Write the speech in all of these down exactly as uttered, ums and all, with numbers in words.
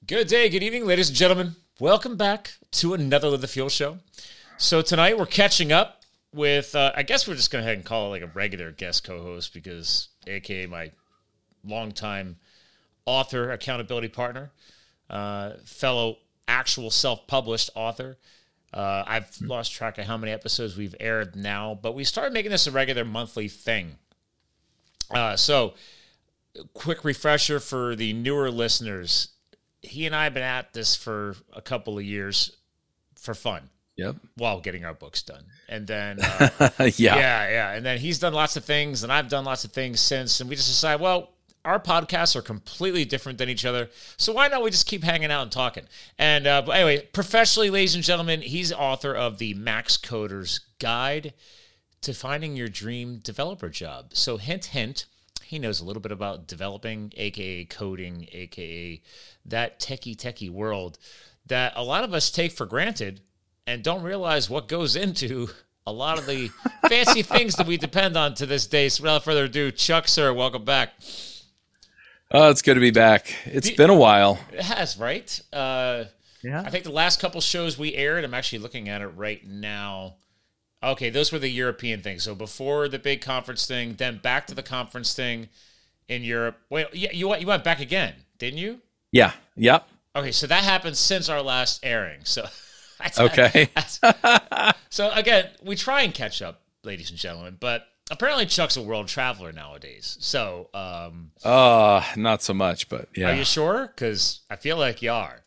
Good day, good evening, ladies and gentlemen. Welcome back to another Live the Fuel show. So tonight we're catching up with, uh, I guess we're just going to go ahead and call it like a regular guest co-host because A K A my longtime author, accountability partner, uh, fellow actual self-published author. Uh, I've lost track of how many episodes we've aired now, but we started making this a regular monthly thing. Uh, so, quick refresher for the newer listeners. He and I have been at this for a couple of years for fun. Yep. While getting our books done. And then, uh, yeah. yeah, yeah. And then he's done lots of things, and I've done lots of things since. And we just decided, well, our podcasts are completely different than each other. So why not we just keep hanging out and talking? And uh, but anyway, professionally, ladies and gentlemen, he's author of the Max Coder's Guide to Finding Your Dream Developer Job. So hint, hint, he knows a little bit about developing, a k a coding, a k a that techie, techie world that a lot of us take for granted and don't realize what goes into a lot of the fancy things that we depend on to this day. So without further ado, Chuck, sir, welcome back. Oh, it's good to be back. It's the, been a while. It has, right? Uh, yeah. I think the last couple shows we aired, I'm actually looking at it right now. Okay, those were the European things. So before the big conference thing, then back to the conference thing in Europe. Wait, yeah, you went, you went back again, didn't you? Yeah. Yep. Okay, so that happened since our last airing. So that's, okay. That's, so again, we try and catch up, ladies and gentlemen, but apparently Chuck's a world traveler nowadays. So, um, uh, not so much, but yeah. Are you sure? Because I feel like you are.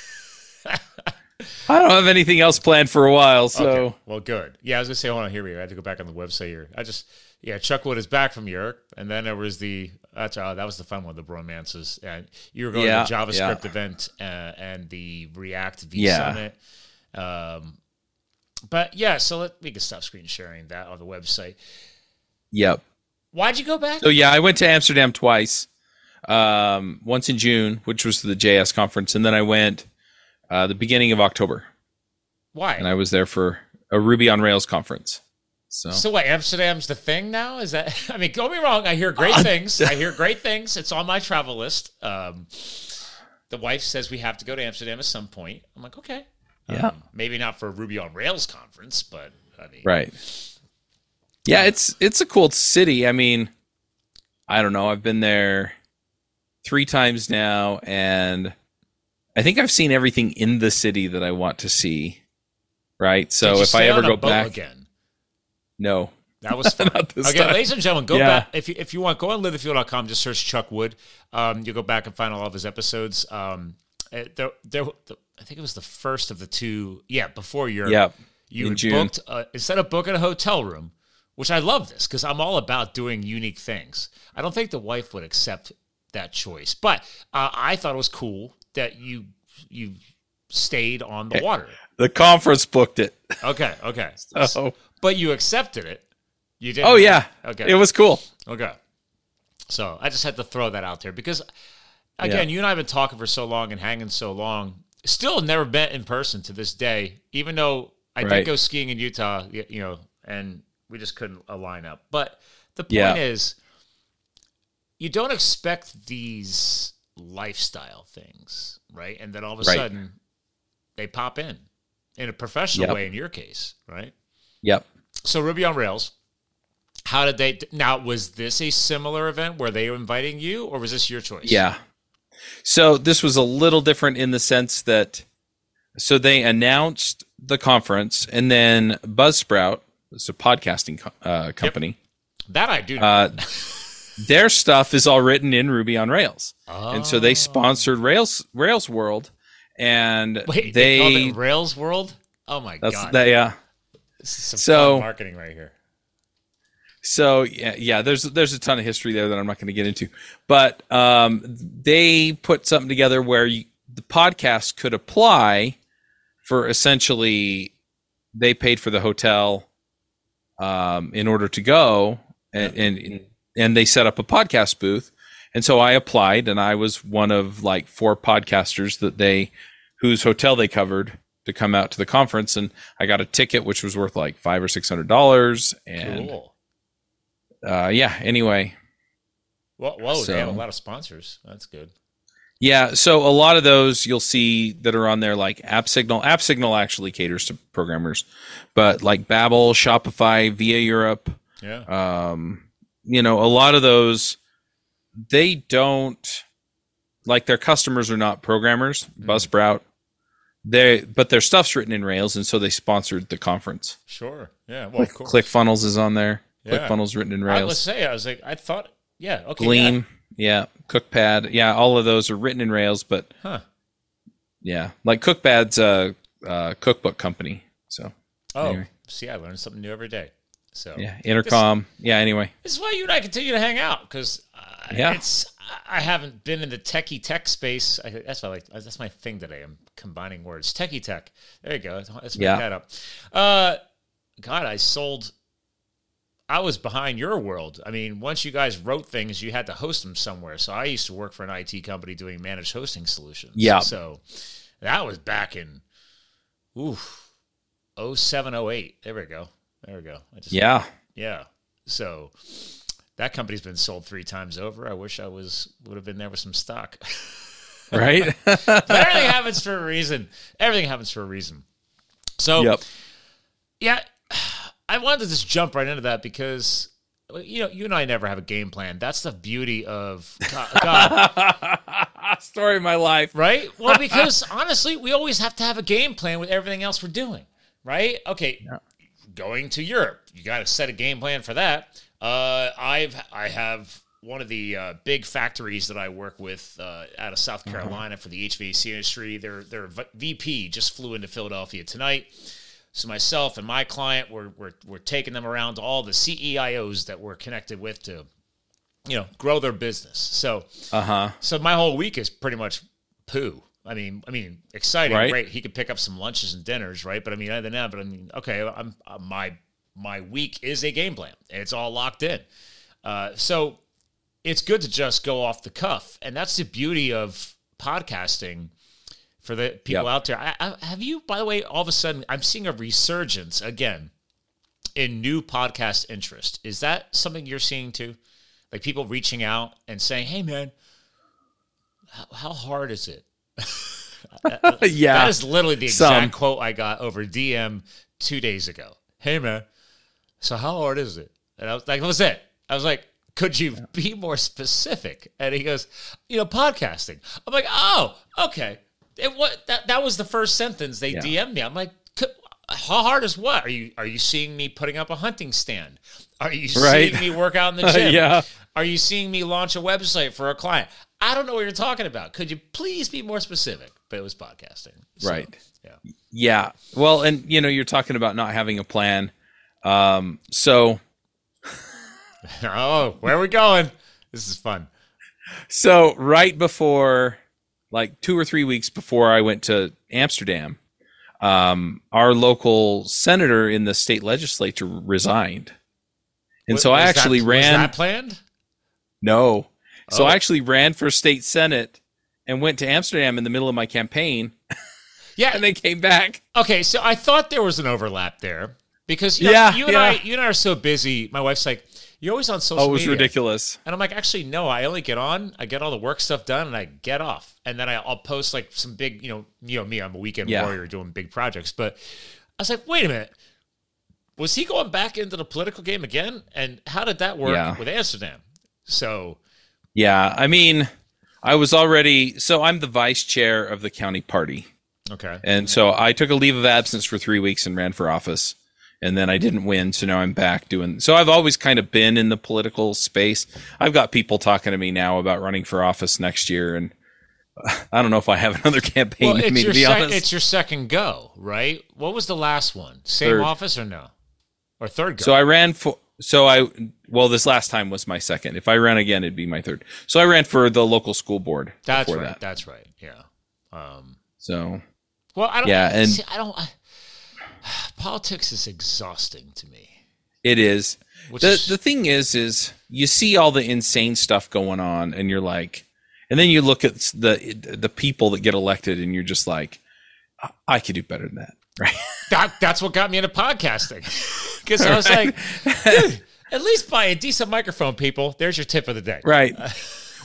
I don't have anything else planned for a while, so. Okay. Well, good. Yeah, I was going to say, hold on, here we go. I had to go back on the website here. I just, yeah, Chuck Wood is back from Europe, and then there was the, that's, uh, that was the fun one, the bromances. And you were going yeah, to the JavaScript yeah. event uh, and the React V yeah. Summit. Um, but yeah, so let, we can stop screen sharing that on the website. Yep. Why'd you go back? So yeah, I went to Amsterdam twice. Um, once in June, which was the J S conference, and then I went uh, the beginning of October. Why? And I was there for a Ruby on Rails conference. So, so what? Amsterdam's the thing now? Is that? I mean, don't be wrong. I hear great things. I hear great things. It's on my travel list. Um, the wife says we have to go to Amsterdam at some point. I'm like, okay. Yeah. Um, maybe not for a Ruby on Rails conference, but I mean, right. Yeah, it's it's a cool city. I mean, I don't know. I've been there three times now, and I think I've seen everything in the city that I want to see. Right. So Did you if I stay ever on a go boat back again, no, that was fun. Not this Again, time. ladies and gentlemen, go Yeah. back if you if you want. Go on live the fuel dot com. Just search Chuck Wood. Um, you go back and find all of his episodes. Um, uh, there, there, I think it was the first of the two. Yeah, before Europe. Yep. You In had June. booked uh, instead of booking a hotel room, which I love this because I'm all about doing unique things. I don't think the wife would accept that choice, but uh, I thought it was cool that you you stayed on the water. The conference booked it. Okay, okay. So, But you accepted it. You didn't. oh yeah. Okay. It was cool. Okay. So I just had to throw that out there because, again, Yeah. you and I have been talking for so long and hanging so long. Still never met in person to this day, even though I did Right. go skiing in Utah, y- you know, and we just couldn't align up. But the point Yeah. is, you don't expect these lifestyle things, right? And then all of a Right. sudden, they pop in in a professional Yep. way in your case, right? Yep. So Ruby on Rails, how did they, now was this a similar event where they were inviting you or was this your choice? Yeah. So this was a little different in the sense that, so they announced the conference, and then Buzzsprout, it's a podcasting co- uh, company. Yep. That I do know. Uh, their stuff is all written in Ruby on Rails. Oh. And so they sponsored Rails Rails World, and Wait, they, they, called it Rails World? Oh my that's God. that, yeah. This is some So- fun marketing right here. So yeah, yeah, there's there's a ton of history there that I'm not going to get into, but um, they put something together where you, the podcast could apply for essentially they paid for the hotel um, in order to go, and, and and they set up a podcast booth, and so I applied, and I was one of like four podcasters that they whose hotel they covered to come out to the conference, and I got a ticket which was worth like five or six hundred dollars, and. Cool. Uh, yeah. Anyway. Whoa, whoa So- they have a lot of sponsors. That's good. Yeah, so a lot of those you'll see that are on there, like AppSignal. AppSignal actually caters to programmers, but like Babbel, Shopify, Via Europe, Yeah. um, you know, a lot of those, they don't, like their customers are not programmers. Mm-hmm. Buzzsprout, they, but their stuff's written in Rails, and so they sponsored the conference. Sure. Yeah. Well, of course. ClickFunnels is on there. Yeah. ClickFunnels written in I Rails. was say I was like I thought. Yeah. Okay. Gleam, yeah. CookPad, yeah. All of those are written in Rails, but Yeah. Huh. yeah, like CookPad's a, a cookbook company. So Oh, anyway. see, I learn something new every day. So Yeah, Intercom. This, yeah, anyway. This is why you and I continue to hang out, because uh, Yeah. it's I haven't been in the techie tech space. I, that's what I like. That's my thing today. I'm combining words. Techie tech. There you go. Let's make Yeah. that up. Uh, God, I sold. I was behind your world. I mean, once you guys wrote things, you had to host them somewhere. So I used to work for an I T company doing managed hosting solutions. Yeah. So that was back in, oof, oh seven, oh eight. There we go. There we go. I just, Yeah. Yeah. So that company's been sold three times over. I wish I was would have been there with some stock. Right? But everything happens for a reason. Everything happens for a reason. So, Yep. yeah, I wanted to just jump right into that because, you know, you and I never have a game plan. That's the beauty of God, God Story of my life. right? Well, because honestly, we always have to have a game plan with everything else we're doing, right? Okay, Yeah. going to Europe, you got to set a game plan for that. Uh, I've I have one of the uh, big factories that I work with uh, out of South Carolina uh-huh. for the H V A C industry. Their their V P just flew into Philadelphia tonight. So myself and my client, we're, we're, we're taking them around to all the C E I Os that we're connected with to, you know, grow their business. So, Uh-huh. so my whole week is pretty much poo. I mean, I mean, exciting, Right. great. He could pick up some lunches and dinners, right? But I mean, other than that, but I mean, okay, I'm uh, my my week is a game plan. It's all locked in. Uh, so it's good to just go off the cuff, and that's the beauty of podcasting. For the people Yep. out there, I, I, have you, by the way, all of a sudden, I'm seeing a resurgence again in new podcast interest. Is that something you're seeing too? Like people reaching out and saying, hey, man, how, how hard is it? Yeah. That is literally the exact Some. quote I got over D M two days ago. Hey, man, so how hard is it? And I was like, what was it? I was like, could you be more specific? And he goes, you know, podcasting. I'm like, oh, okay. It, what that that was the first sentence they Yeah. D M'd me. I'm like, how hard is what? Are you are you seeing me putting up a hunting stand? Are you Right. seeing me work out in the gym? Yeah. Are you seeing me launch a website for a client? I don't know what you're talking about. Could you please be more specific? But it was podcasting. So, Right. Yeah. Yeah. Well, and you know, you're talking about not having a plan. Um, so Oh, where are we going? This is fun. so right before, like two or three weeks before I went to Amsterdam, um, our local senator in the state legislature resigned. And Was- so I was actually that, ran. Was that planned? No. So Oh. I actually ran for state senate and went to Amsterdam in the middle of my campaign, Yeah. and then came back. Okay, so I thought there was an overlap there because you know, Yeah, you and yeah. I, you and I are so busy. My wife's like, "You're always on social Oh, it was media." ridiculous. And I'm like, actually, no. I only get on, I get all the work stuff done, and I get off. And then I, I'll post like some big, you know, you know me. I'm a weekend Yeah. warrior doing big projects. But I was like, wait a minute, was he going back into the political game again? And how did that work Yeah. with Amsterdam? So Yeah, I mean, I was already so I'm the vice chair of the county party, okay, and so I took a leave of absence for three weeks and ran for office, and then I didn't win, so now I'm back doing. So I've always kind of been in the political space. I've got people talking to me now about running for office next year, and I don't know if I have another campaign. well, I it's mean, your to be sec- honest, it's your second go, right? What was the last one? Same Third. office or no? Or third go? so I ran for. So I well, this last time was my second. If I ran again, it'd be my third. So I ran for the local school board. That's before right. that. That's right. Yeah. Um, So well, I don't. Yeah, and- see, I don't. I, politics is exhausting to me. it is. Which the is, the thing is is you see all the insane stuff going on and you're like, and then you look at the the people that get elected and you're just like, I, I could do better than that, right? that, that's what got me into podcasting because I was like, dude, at least buy a decent microphone, people. There's your tip of the day. Right.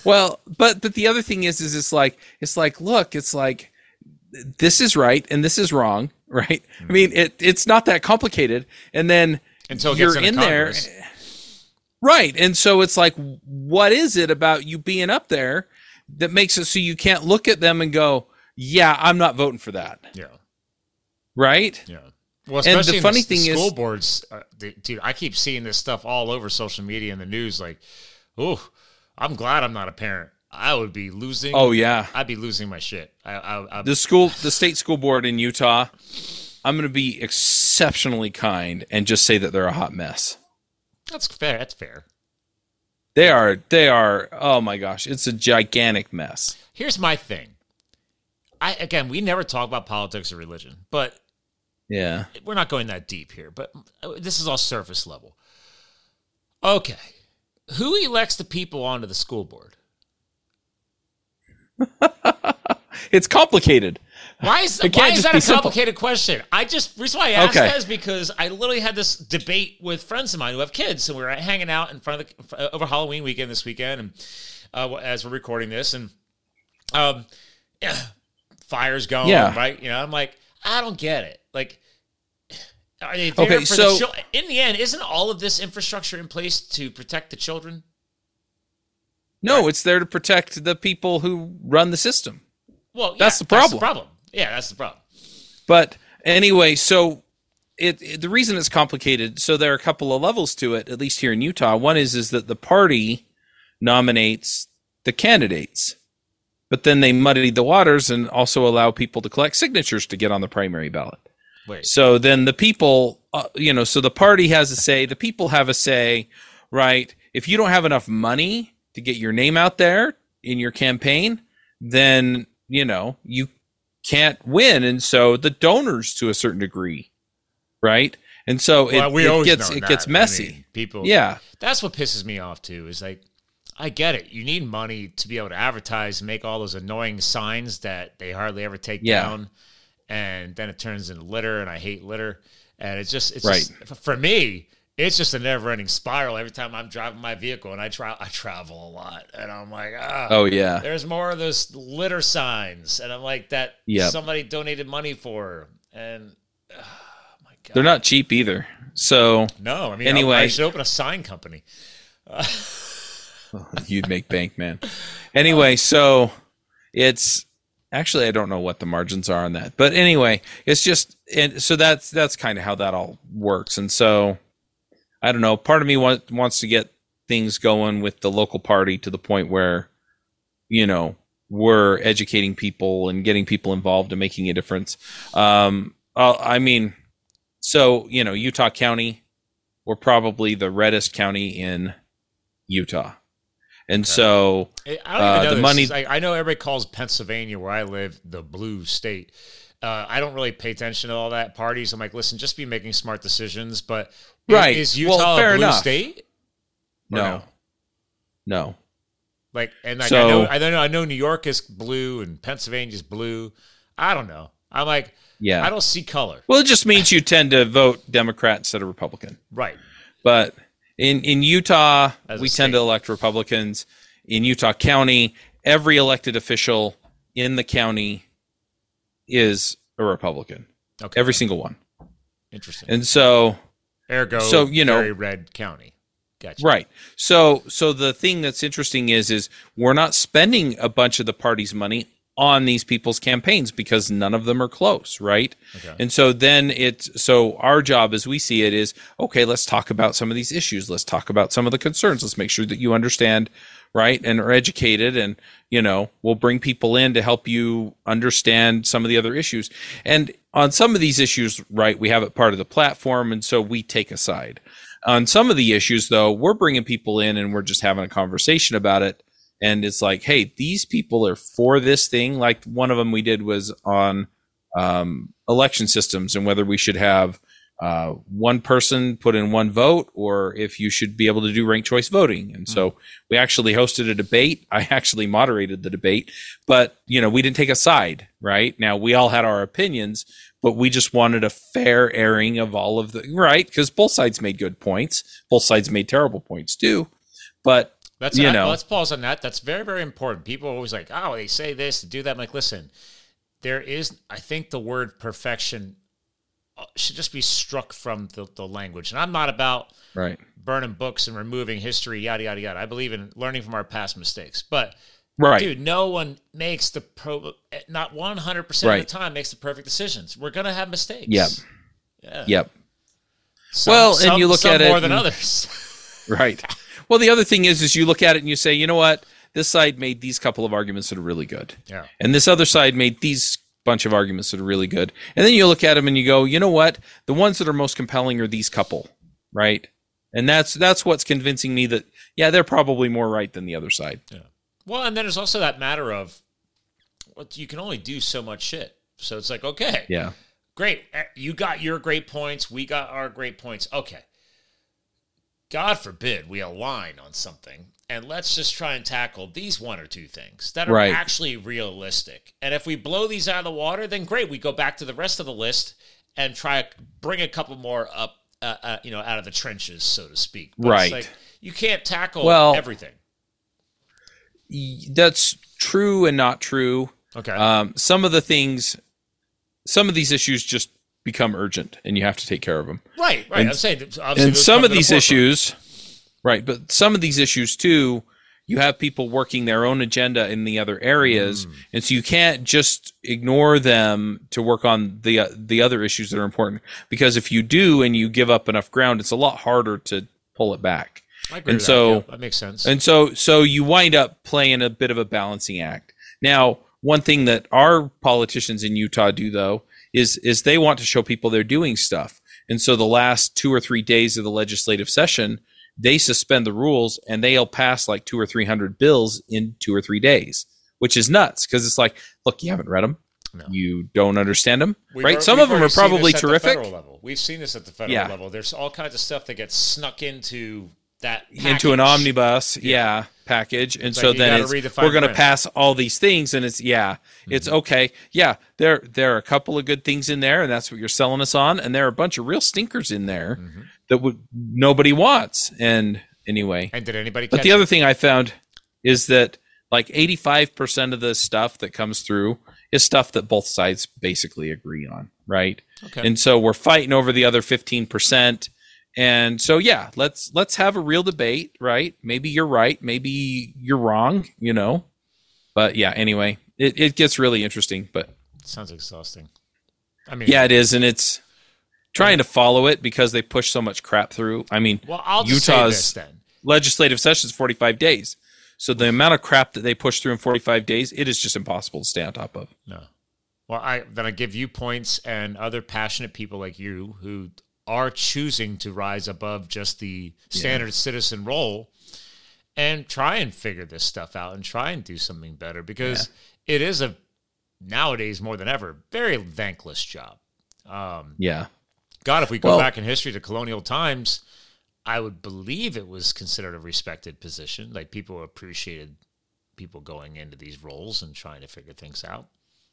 Well, but but the other thing is, is it's like it's like look, it's like this is right and this is wrong, right? Mm-hmm. I mean, it it's not that complicated, and then until it you're gets in Congress. there, right? And so it's like, what is it about you being up there that makes it so you can't look at them and go, "Yeah, I'm not voting for that." Yeah, right. Yeah. Well, especially and the funny in the, thing the school is, boards, uh, they, dude, I keep seeing this stuff all over social media and the news. Like, oh, I'm glad I'm not a parent. I would be losing. Oh yeah, I'd be losing my shit. I, I, I, the school, the state school board in Utah. I'm going to be exceptionally kind and just say that they're a hot mess. That's fair. That's fair. They are. They are. Oh my gosh, it's a gigantic mess. Here's my thing. I again, we never talk about politics or religion, but. Yeah. We're not going that deep here, but this is all surface level. Okay. Who elects the people onto the school board? It's complicated. Why is, why is that a complicated simple. question? I just, the reason why I asked okay. that is because I literally had this debate with friends of mine who have kids, and we were hanging out in front of the, over Halloween weekend this weekend, and uh, as we're recording this, and um, yeah, fire's going, yeah. right? You know, I'm like, I don't get it. Like, are they there okay, for so, the children? In the end, isn't all of this infrastructure in place to protect the children? No, right? It's there to protect the people who run the system. Well, yeah, that's the problem. That's the problem. Yeah, that's the problem. But anyway, so it, it the reason it's complicated. So there are a couple of levels to it, at least here in Utah. One is is that the party nominates the candidates, but then they muddy the waters and also allow people to collect signatures to get on the primary ballot. Wait. So then the people, uh, you know, so the party has a say, the people have a say, right? If you don't have enough money to get your name out there in your campaign, then, you know, you can't win. And so the donors to a certain degree, right? And so well, it, it gets it gets messy. I mean, people, yeah. That's what pisses me off too, is like, I get it. You need money to be able to advertise and make all those annoying signs that they hardly ever take yeah. down. And then it turns into litter, and I hate litter. And it's just, it's right. just, for me, it's just a never-ending spiral every time I'm driving my vehicle, and I tra- I travel a lot, and I'm like, ah, oh yeah, there's more of those litter signs, and I'm like, that yep. somebody donated money for, and oh my god, they're not cheap either. So no, I mean, anyway, I, I should open a sign company. Uh, You'd make bank, man. Anyway, so it's. Actually, I don't know what the margins are on that, but anyway, it's just, and so that's that's kind of how that all works. And so, I don't know. Part of me want, wants to get things going with the local party to the point where, you know, we're educating people and getting people involved and making a difference. Um, I mean, so you know, Utah County, we're probably the reddest county in Utah. And so I don't even uh, know the this. money. Like, I know everybody calls Pennsylvania, where I live, the blue state. Uh, I don't really pay attention to all that parties. I'm like, listen, just be making smart decisions. But right. is, is Utah well, fair a blue enough. state? No. no, no. Like, and like, so, I know, I know, I know New York is blue and Pennsylvania's blue. I don't know. I'm like, yeah, I don't see color. Well, it just means you tend to vote Democrat instead of Republican, right? But In in Utah, As we state. tend to elect Republicans. In Utah County, every elected official in the county is a Republican. Okay. Every single one. Interesting. And so, ergo, so you know, very red county. Gotcha. Right. So so the thing that's interesting is is we're not spending a bunch of the party's money on these people's campaigns because none of them are close, right? Okay. And so then it's so our job as we see it is, okay, let's talk about some of these issues. Let's talk about some of the concerns. Let's make sure that you understand, right, and are educated, and you know, we'll bring people in to help you understand some of the other issues. And on some of these issues, right, we have it part of the platform, and so we take a side. On some of the issues, though, we're bringing people in and we're just having a conversation about it. And it's like, hey, these people are for this thing. Like one of them we did was on um, election systems and whether we should have uh, one person put in one vote or if you should be able to do ranked choice voting. And so we actually hosted a debate. I actually moderated the debate, but you know, we didn't take a side, right? Now we all had our opinions, but we just wanted a fair airing of all of the, right? Because both sides made good points. Both sides made terrible points too. But That's you I, know. let's pause on that. That's very, very important. People are always like, oh, they say this, do that. I'm like, listen, there is, I think the word perfection should just be struck from the, the language. And I'm not about right. burning books and removing history, yada, yada, yada. I believe in learning from our past mistakes. But, right. dude, no one makes the, pro, not one hundred percent right. of the time makes the perfect decisions. We're going to have mistakes. Yep. Yeah. Yep. Some, well, some, and you look some at it. more than and, others. Right. Well, the other thing is, is you look at it and you say, you know what? This side made these couple of arguments that are really good. Yeah. And this other side made these bunch of arguments that are really good. And then you look at them and you go, you know what? The ones that are most compelling are these couple, right? And that's that's what's convincing me that, yeah, they're probably more right than the other side. Yeah. Well, and then there's also that matter of, well, you can only do so much shit. So it's like, okay. Yeah. Great. You got your great points. We got our great points. Okay. God forbid we align on something, and let's just try and tackle these one or two things that are right. actually realistic. And if we blow these out of the water, then great. We go back to the rest of the list and try to bring a couple more up, uh, uh, you know, out of the trenches, so to speak. But right. It's like, you can't tackle well, everything. That's true and not true. Okay. Um, some of the things, some of these issues just become urgent, and you have to take care of them. Right, right. And, I'm saying, and some of these issues, right, but some of these issues too, you have people working their own agenda in the other areas, mm. and so you can't just ignore them to work on the uh, the other issues that are important. Because if you do and you give up enough ground, it's a lot harder to pull it back. I agree and with so that. Yeah, that makes sense. And so, so you wind up playing a bit of a balancing act. Now, one thing that our politicians in Utah do, though, is is they want to show people they're doing stuff. And so the last two or three days of the legislative session, they suspend the rules and they'll pass like two or three hundred bills in two or three days, which is nuts because it's like, look, you haven't read them. No. You don't understand them, we've right? Heard, Some of them are probably terrific. Level. We've seen this at the federal yeah. level. There's all kinds of stuff that gets snuck into that package. Into an omnibus, yeah, yeah package, and it's so like then it's, the we're going to print. pass all these things, and it's yeah, mm-hmm. it's okay, yeah. There there are a couple of good things in there, and that's what you're selling us on, and there are a bunch of real stinkers in there mm-hmm. that would nobody wants. And anyway, and did anybody? But catch the it? other thing I found is that like eighty-five percent of the stuff that comes through is stuff that both sides basically agree on, right? Okay. And so we're fighting over the other fifteen percent. And so, yeah, let's let's have a real debate, right? Maybe you're right, maybe you're wrong, you know. But yeah, anyway, it, it gets really interesting. But it sounds exhausting. I mean, yeah, it is, and it's trying to follow it because they push so much crap through. I mean, well, I'll just Utah's say this, then. legislative session is forty-five days, so the amount of crap that they push through in forty-five days, it is just impossible to stay on top of. No. Well, I then I give you points and other passionate people like you who are choosing to rise above just the standard yeah. citizen role and try and figure this stuff out and try and do something better because yeah. it is a, nowadays more than ever, very thankless job. Um, yeah. God, if we go well, back in history to colonial times, I would believe it was considered a respected position. Like people appreciated people going into these roles and trying to figure things out.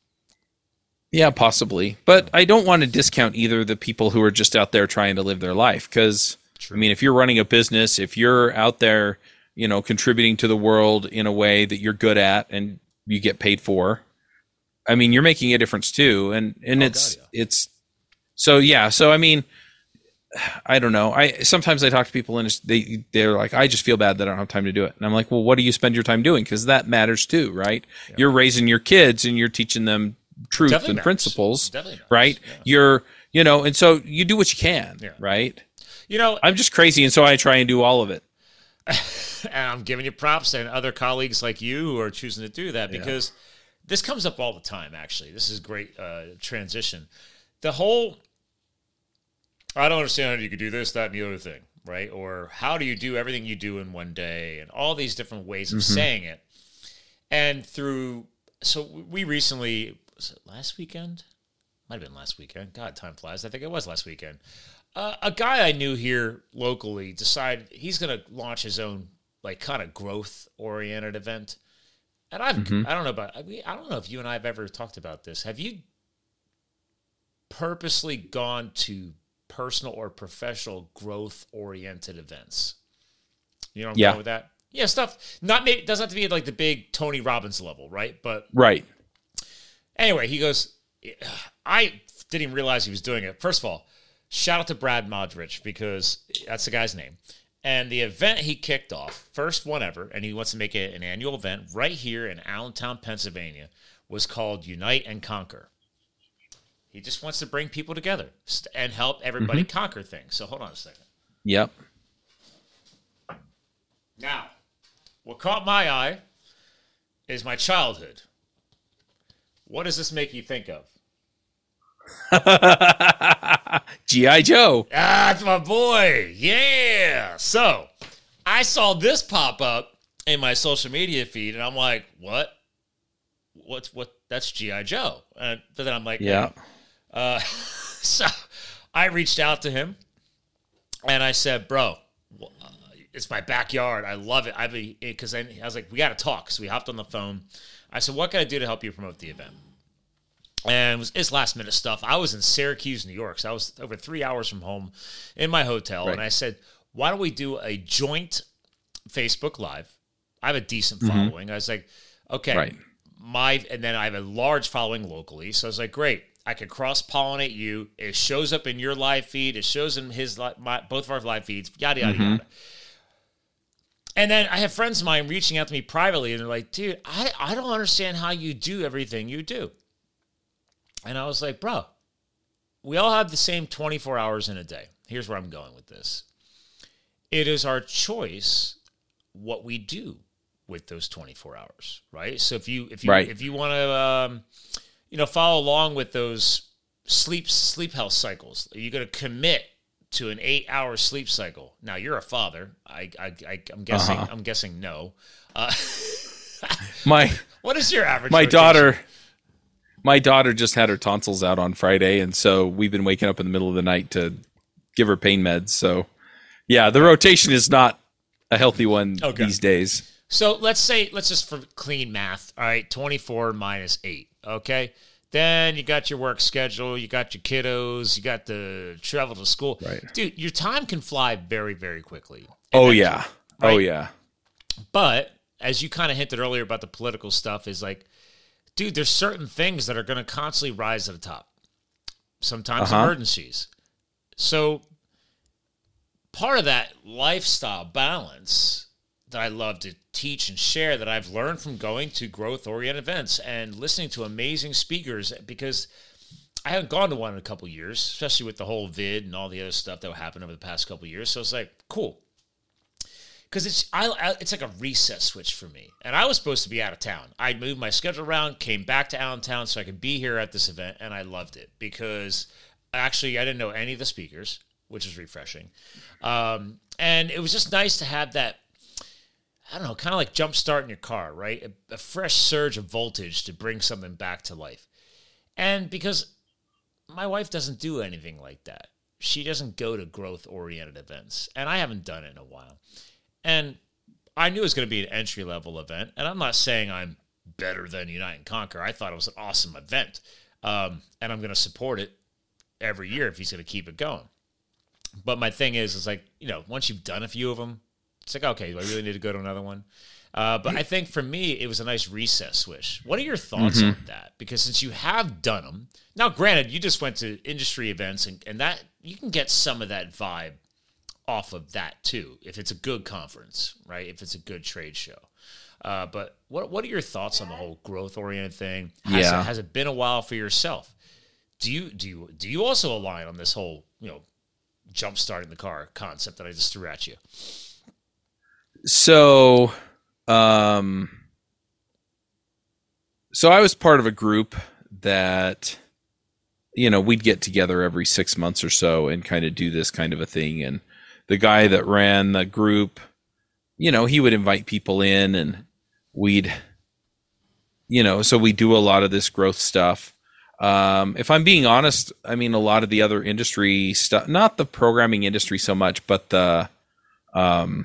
Yeah, possibly. But I don't want to discount either the people who are just out there trying to live their life. Because, I mean, if you're running a business, if you're out there, you know, contributing to the world in a way that you're good at and you get paid for, I mean, you're making a difference too. And and oh, it's, God, yeah. it's, so yeah. So, I mean, I don't know. I Sometimes I talk to people and it's, they, they're like, I just feel bad that I don't have time to do it. And I'm like, well, what do you spend your time doing? Because that matters too, right? Yeah. You're raising your kids and you're teaching them truth Definitely and matters. principles, right? Yeah. You're, you know, and so you do what you can, yeah. right? You know, I'm just crazy, and so I try and do all of it. And I'm giving you props and other colleagues like you who are choosing to do that because yeah. this comes up all the time, actually. This is great uh, transition. The whole, I don't understand how you could do this, that, and the other thing, right? Or how do you do everything you do in one day and all these different ways of mm-hmm. saying it. And through, so we recently, was it last weekend? Might have been last weekend. God, time flies. I think it was last weekend. Uh, a guy I knew here locally decided he's going to launch his own, like, kind of growth-oriented event. And I've, mm-hmm. I don't know about, I, mean, I don't know if you and I have ever talked about this. Have you purposely gone to personal or professional growth-oriented events? You know what I'm yeah. going with that? Yeah, stuff. Not maybe doesn't have to be like the big Tony Robbins level, right? But right. Anyway, he goes. I didn't even realize he was doing it. First of all, shout out to Brad Modrich because that's the guy's name. And the event he kicked off, first one ever, and he wants to make it an annual event right here in Allentown, Pennsylvania, was called Unite and Conquer. He just wants to bring people together and help everybody mm-hmm. conquer things. So hold on a second. Yep. Now, what caught my eye is my childhood. What does this make you think of? G I. Joe. Ah, that's my boy. Yeah. So I saw this pop up in my social media feed, and I'm like, what? What's what? That's G I. Joe. Uh, but then I'm like, yeah. Uh, so I reached out to him, and I said, bro, it's my backyard. I love it. I because I was like, we got to talk. So we hopped on the phone. I said, what can I do to help you promote the event? And it was it's last minute stuff. I was in Syracuse, New York, so I was over three hours from home in my hotel. Right. And I said, why don't we do a joint Facebook Live? I have a decent following. Mm-hmm. I was like, okay, right. my and then I have a large following locally. So I was like, great. I could cross pollinate you. It shows up in your live feed. It shows in his my, both of our live feeds. Yada yada mm-hmm. yada. And then I have friends of mine reaching out to me privately, and they're like, dude, I, I don't understand how you do everything you do. And I was like, bro, we all have the same twenty-four hours in a day. Here's where I'm going with this. It is our choice what we do with those twenty-four hours, right? So if you if you right. if you want to um, you know follow along with those sleep sleep health cycles, you're going to commit to an eight-hour sleep cycle. Now you're a father. I, I, I I'm guessing uh-huh. I'm guessing no. Uh, my what is your average? My rotation? daughter. My daughter just had her tonsils out on Friday, and so we've been waking up in the middle of the night to give her pain meds. So, yeah, the rotation is not a healthy one okay. these days. So let's say, let's just for clean math, all right, twenty-four minus eight, okay? Then you got your work schedule, you got your kiddos, you got the travel to school. Right. Dude, your time can fly very, very quickly. And oh, yeah. Right? Oh, yeah. But as you kind of hinted earlier about the political stuff is like, dude, there's certain things that are going to constantly rise to the top. Sometimes uh-huh. emergencies. So part of that lifestyle balance that I love to teach and share that I've learned from going to growth-oriented events and listening to amazing speakers, because I haven't gone to one in a couple of years, especially with the whole vid and all the other stuff that happened over the past couple of years. So it's like, cool. Because it's I, I, it's like a reset switch for me. And I was supposed to be out of town. I moved my schedule around, came back to Allentown so I could be here at this event, and I loved it because actually I didn't know any of the speakers, which is refreshing. Um, and it was just nice to have that, I don't know, kind of like jump start in your car, right? A, a fresh surge of voltage to bring something back to life. And because my wife doesn't do anything like that. She doesn't go to growth-oriented events, and I haven't done it in a while. And I knew it was going to be an entry-level event, and I'm not saying I'm better than Unite and Conquer. I thought it was an awesome event, um, and I'm going to support it every year if he's going to keep it going. But my thing is, is like, you know, once you've done a few of them, it's like, okay, do I really need to go to another one? Uh, but I think for me, it was a nice reset switch. What are your thoughts mm-hmm. on that? Because since you have done them, now granted, you just went to industry events, and, and that you can get some of that vibe off of that too, if it's a good conference, right? If it's a good trade show. Uh, but what what are your thoughts on the whole growth-oriented thing? Has yeah. it, has it been a while for yourself? Do you do you do you also align on this whole, you know, jump starting the car concept that I just threw at you? So, um, so I was part of a group that, you know, we'd get together every six months or so and kind of do this kind of a thing. And the guy that ran the group, you know, he would invite people in, and we'd, you know, so we do a lot of this growth stuff. Um, if I'm being honest, I mean, a lot of the other industry stuff, not the programming industry so much, but the, um,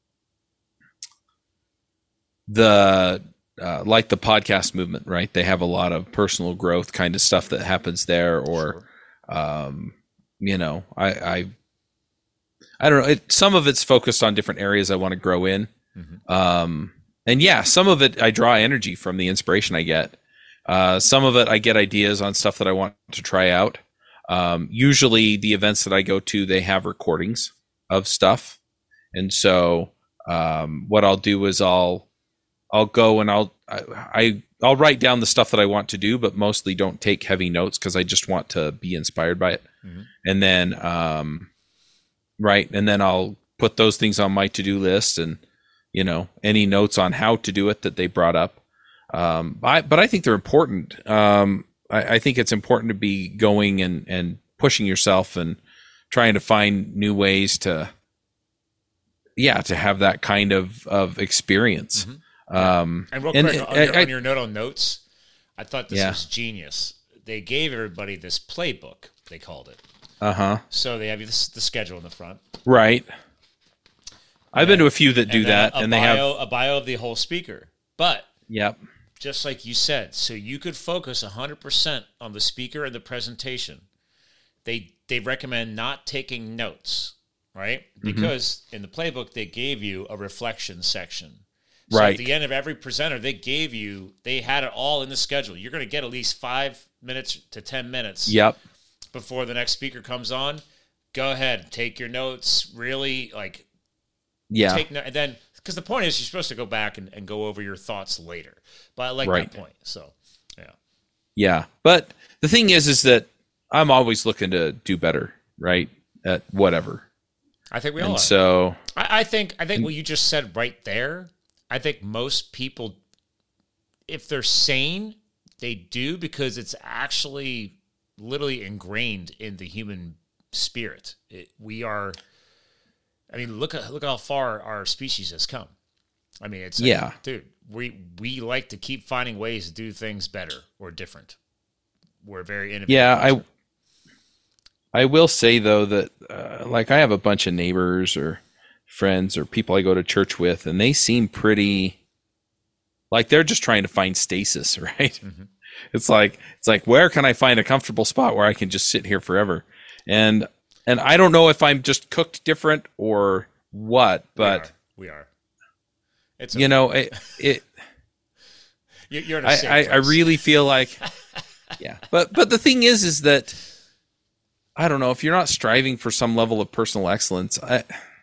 the, uh, like the podcast movement, right? They have a lot of personal growth kind of stuff that happens there, or, sure. um, you know, I, I, I don't know. It, some of it's focused on different areas I want to grow in. Mm-hmm. Um, and yeah, some of it I draw energy from the inspiration I get. Uh, some of it I get ideas on stuff that I want to try out. Um, usually the events that I go to, they have recordings of stuff. And so um, what I'll do is I'll I'll go and I'll I, I I'll write down the stuff that I want to do, but mostly don't take heavy notes because I just want to be inspired by it. Mm-hmm. And then um, right, and then I'll put those things on my to-do list, and you know, any notes on how to do it that they brought up. Um, I, but I think they're important. Um, I, I think it's important to be going and and pushing yourself and trying to find new ways to, yeah, to have that kind of of experience. Mm-hmm. Um, and real and, quick, on, I, your, I, on your note on notes, I thought this yeah. was genius. They gave everybody this playbook, they called it. Uh-huh. So they have this, the schedule in the front. Right. I've and been then, to a few that do that, a and bio, they have a bio of the whole speaker. But yep. just like you said, so you could focus one hundred percent on the speaker and the presentation. They they recommend not taking notes, right? Because mm-hmm. in the playbook, they gave you a reflection section. So right. at the end of every presenter, they gave you, they had it all in the schedule. You're going to get at least five minutes to ten minutes yep. before the next speaker comes on. Go ahead, take your notes, really, like, yeah. take no- and then, because the point is you're supposed to go back and, and go over your thoughts later. But I like right. that point, so, yeah. Yeah, but the thing is, is that I'm always looking to do better, right, at whatever. I think we and all are. so I, I think I think what you just said right there, I think most people, if they're sane, they do, because it's actually literally ingrained in the human spirit. It, we are, I mean, look at look how far our species has come. I mean, it's like, yeah, dude, we we like to keep finding ways to do things better or different. We're very innovative. Yeah, culture. I I will say though that uh, like I have a bunch of neighbors or friends or people I go to church with, and they seem pretty like they're just trying to find stasis, right? Mm-hmm. It's like it's like where can I find a comfortable spot where I can just sit here forever? And and I don't know if I'm just cooked different or what, but we are. We are. It's you know it. it You're in a I, safe I, place. I really feel like yeah, but but the thing is, is that I don't know if you're not striving for some level of personal excellence. I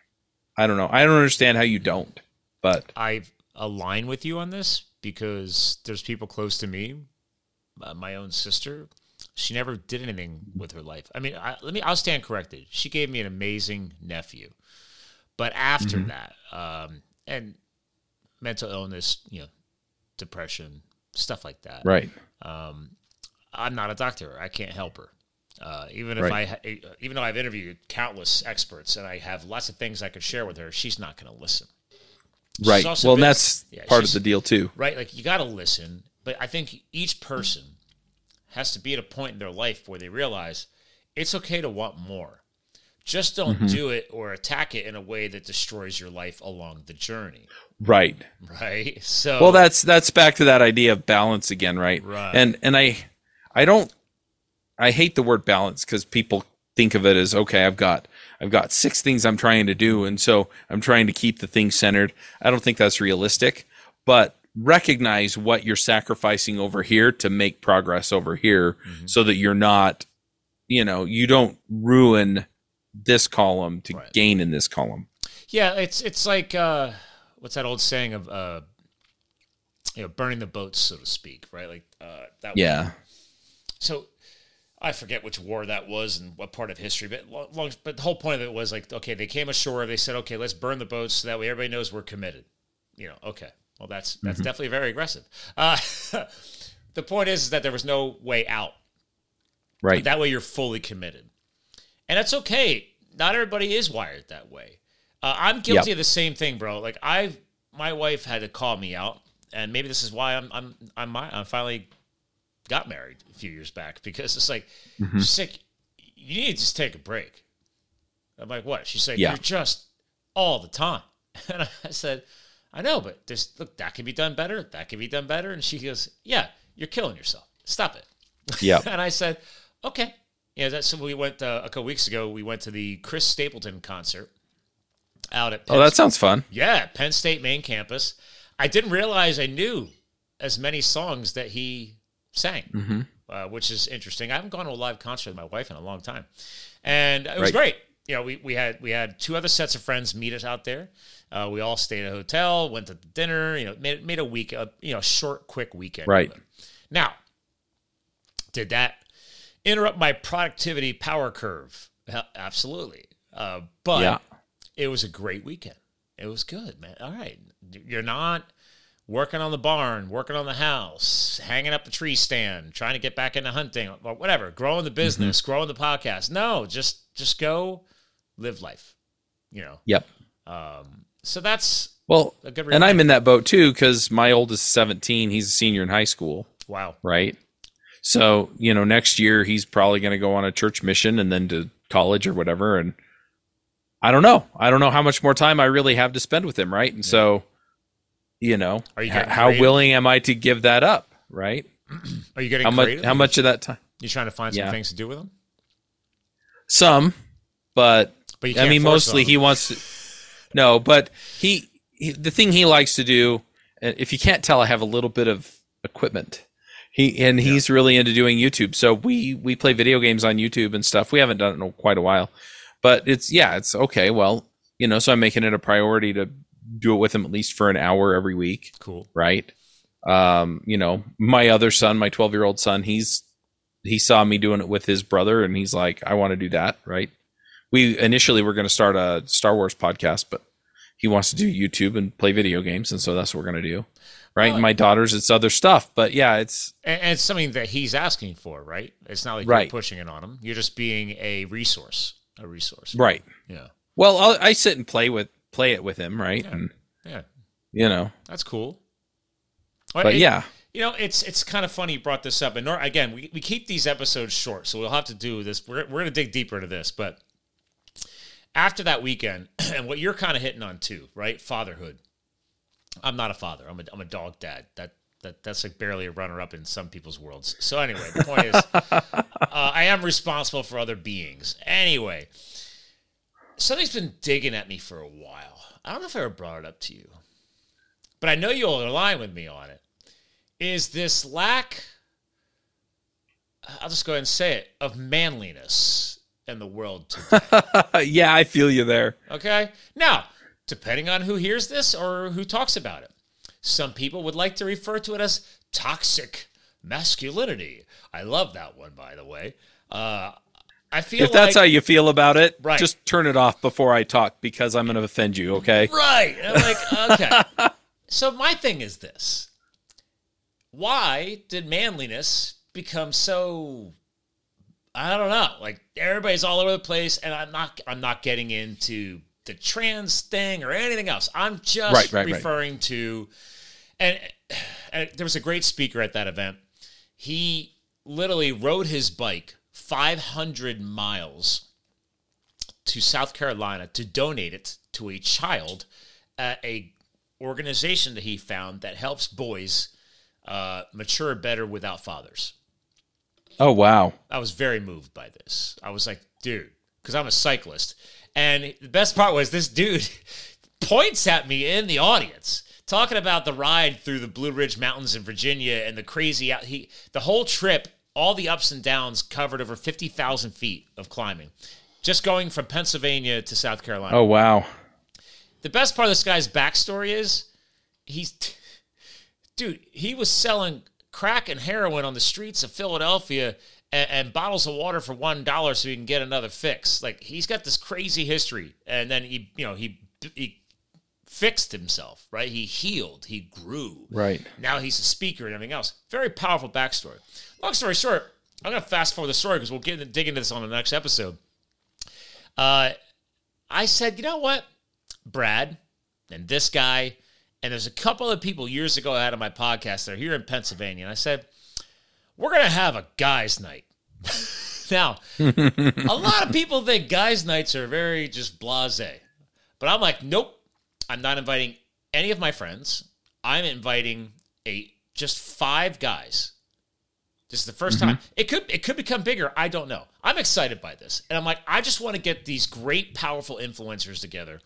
I don't know. I don't understand how you don't. But I align with you on this because there's people close to me. Uh, my own sister, she never did anything with her life. I mean, I, let me. I'll stand corrected. She gave me an amazing nephew, but after mm-hmm. that, um, and mental illness, you know, depression, stuff like that. Right. Um, I'm not a doctor. I can't help her. Uh, even if right. I, even though I've interviewed countless experts and I have lots of things I could share with her, she's not going to listen. Right. Well, been, that's yeah, part of the deal too. Right. Like you got to listen, but I think each person has to be at a point in their life where they realize it's okay to want more. Just don't mm-hmm. do it or attack it in a way that destroys your life along the journey. Right. Right. So, well, that's, that's back to that idea of balance again. Right. Right. And, and I, I don't, I hate the word balance because people think of it as, okay, I've got, I've got six things I'm trying to do. And so I'm trying to keep the thing centered. I don't think that's realistic, but recognize what you're sacrificing over here to make progress over here mm-hmm. so that you're not, you know, you don't ruin this column to right. gain in this column. Yeah. It's, it's like, uh, what's that old saying of, uh, you know, burning the boats, so to speak, right? Like, uh, that. Yeah. Way. So, I forget which war that was and what part of history, but long, but the whole point of it was like, okay, they came ashore, they said, okay, let's burn the boats so that way everybody knows we're committed. You know, okay, well, that's that's mm-hmm. definitely very aggressive. Uh, the point is, is that there was no way out. Right. But that way you're fully committed. And that's okay. Not everybody is wired that way. Uh, I'm guilty yep. of the same thing, bro. Like I, my wife had to call me out, and maybe this is why I'm I'm I'm I'm finally got married a few years back, because it's like, mm-hmm. she's like, you need to just take a break. I'm like, what? She's like, yeah. you're just all the time. And I said, I know, but this, look, that can be done better. That can be done better. And she goes, yeah, you're killing yourself. Stop it. Yeah. And I said, okay. Yeah, that's so we went uh, a couple weeks ago. We went to the Chris Stapleton concert. out at Penn Oh, that State. sounds fun. Yeah, Penn State main campus. I didn't realize I knew as many songs that he sang, Mm-hmm. uh, which is interesting. I haven't gone to a live concert with my wife in a long time, and it was Right. great. You know, we, we had we had two other sets of friends meet us out there. Uh, we all stayed at a hotel, went to dinner. You know, made made a week, a, you know, short, quick weekend. Right. Now, did that interrupt my productivity power curve? Hell, absolutely. Uh, but Yeah. it was a great weekend. It was good, man. All right. You're not working on the barn, working on the house, hanging up the tree stand, trying to get back into hunting, or whatever, growing the business, Mm-hmm. growing the podcast. No, just just go live life, you know. Yep. Um, so that's Well, a good and I'm reminder. in that boat too because my oldest is seventeen. He's a senior in high school, Wow. right? So, you know, next year he's probably going to go on a church mission and then to college or whatever. And I don't know. I don't know how much more time I really have to spend with him, right? And so, you know, Are you h- getting how creative? willing am I to give that up, right? Are you getting How much? creative? How much of that time? You trying to find some Yeah. things to do with them? Some, but But you I can't mean, force mostly them. he wants to. No, but he, he the thing he likes to do. uh, If you can't tell, I have a little bit of equipment. He and he's really into doing YouTube. So we we play video games on YouTube and stuff. We haven't done it in quite a while, but it's yeah, it's okay. Well, you know, so I'm making it a priority to do it with him at least for an hour every week, Cool. right? Um, you know, my other son, my twelve year old son, he's he saw me doing it with his brother, and he's like, I want to do that, right? We initially were going to start a Star Wars podcast, but he wants to do YouTube and play video games, and so that's what we're going to do, right? Well, and my daughter's, it's other stuff, but yeah, it's And, and it's something that he's asking for, right? It's not like Right. you're pushing it on him. You're just being a resource, a resource. right. Yeah. Well, I'll, I sit and play with play it with him, right? Yeah. And Yeah. you know, That's cool. but It- yeah, You know, it's it's kind of funny you brought this up. And nor, again, we, we keep these episodes short, so we'll have to do this. We're, we're going to dig deeper into this. But after that weekend, and what you're kind of hitting on too, right? Fatherhood. I'm not a father. I'm a, I'm a dog dad. That that That's like barely a runner-up in some people's worlds. So anyway, the point is, uh, I am responsible for other beings. Anyway, something's been digging at me for a while. I don't know if I ever brought it up to you, but I know you'll align with me on it. Is this lack, I'll just go ahead and say it, of manliness in the world today. yeah, I feel you there. Okay? Now, depending on who hears this or who talks about it, some people would like to refer to it as toxic masculinity. I love that one, by the way. Uh, I feel If that's like, how you feel about it, Right. just turn it off before I talk because I'm going to offend you. Okay. Right. And I'm like, okay. So my thing is this. Why did manliness become so, I don't know, like everybody's all over the place, and I'm not I'm not getting into the trans thing or anything else. I'm just Right, right, right. referring to, and, and there was a great speaker at that event. He literally rode his bike five hundred miles to South Carolina to donate it to a child at a organization that he found that helps boys uh, mature better without fathers. Oh, wow. I was very moved by this. I was like, dude, because I'm a cyclist. And the best part was this dude points at me in the audience talking about the ride through the Blue Ridge Mountains in Virginia and the crazy, out he, the whole trip, all the ups and downs covered over fifty thousand feet of climbing, just going from Pennsylvania to South Carolina. Oh, wow. The best part of this guy's backstory is he's, dude, he was selling crack and heroin on the streets of Philadelphia and, and bottles of water for one dollar so he can get another fix. Like, he's got this crazy history, and then he, you know, he he fixed himself, right? He healed, he grew. Right. Now he's a speaker and everything else. Very powerful backstory. Long story short, I'm going to fast forward the story because we'll get into, dig into this on the next episode. Uh, I said, you know what, Brad, and this guy, and there's a couple of people years ago I had on my podcast that are here in Pennsylvania, and I said, we're going to have a guys' night. Now, a lot of people think guys' nights are very just blasé, but I'm like, nope, I'm not inviting any of my friends. I'm inviting a just five guys. This is the first Mm-hmm. time. It could it could become bigger. I don't know. I'm excited by this. And I'm like, I just want to get these great, powerful influencers together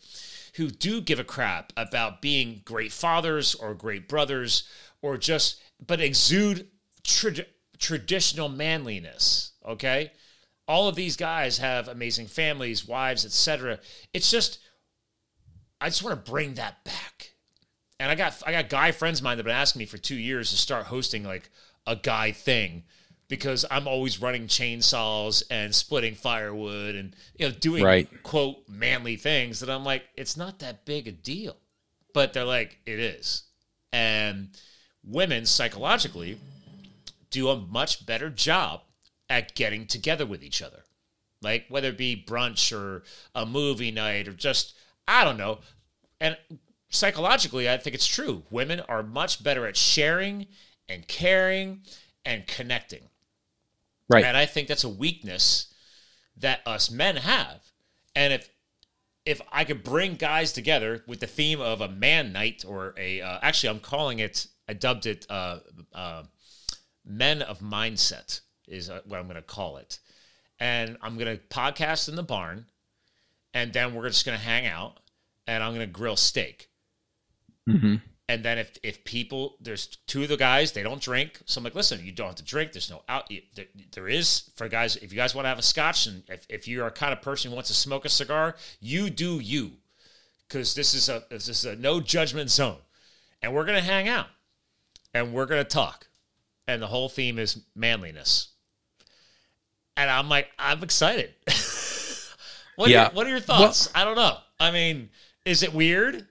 who do give a crap about being great fathers or great brothers or just, but exude tra- traditional manliness, okay? All of these guys have amazing families, wives, et cetera. It's just, I just want to bring that back. And I got I got guy friends of mine that have been asking me for two years to start hosting like a guy thing because I'm always running chainsaws and splitting firewood and, you know, doing, right. quote, manly things that I'm like, it's not that big a deal. But they're like, it is. And women psychologically do a much better job at getting together with each other. Like whether it be brunch or a movie night or just, I don't know. And psychologically, I think it's true. Women are much better at sharing and caring and connecting. Right. And I think that's a weakness that us men have. And if if I could bring guys together with the theme of a man night or a, uh, actually I'm calling it, I dubbed it uh, uh, Men of Mindset is uh, what I'm going to call it. And I'm going to podcast in the barn, and then we're just going to hang out, and I'm going to grill steak. Mm-hmm. And then if if people, there's two of the guys, they don't drink. So I'm like, listen, you don't have to drink. There's no out. There, there is for guys, if you guys want to have a scotch, and if, if you're a kind of person who wants to smoke a cigar, you do you. Because this is a this is a no judgment zone. And we're going to hang out. And we're going to talk. And the whole theme is manliness. And I'm like, I'm excited. what, yeah. are your, what are your thoughts? Well, I don't know. I mean, is it weird?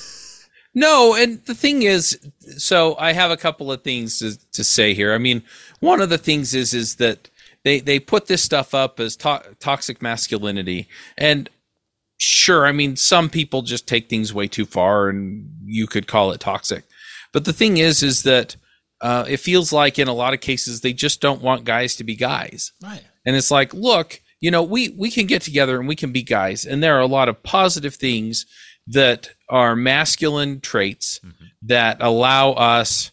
No, and the thing is, so I have a couple of things to, to say here. I mean, one of the things is is that they, they put this stuff up as to- toxic masculinity. And sure, I mean, some people just take things way too far, and you could call it toxic. But the thing is, is that uh, it feels like in a lot of cases, they just don't want guys to be guys. Right. And it's like, look, you know, we, we can get together and we can be guys. And there are a lot of positive things that are masculine traits mm-hmm. that allow us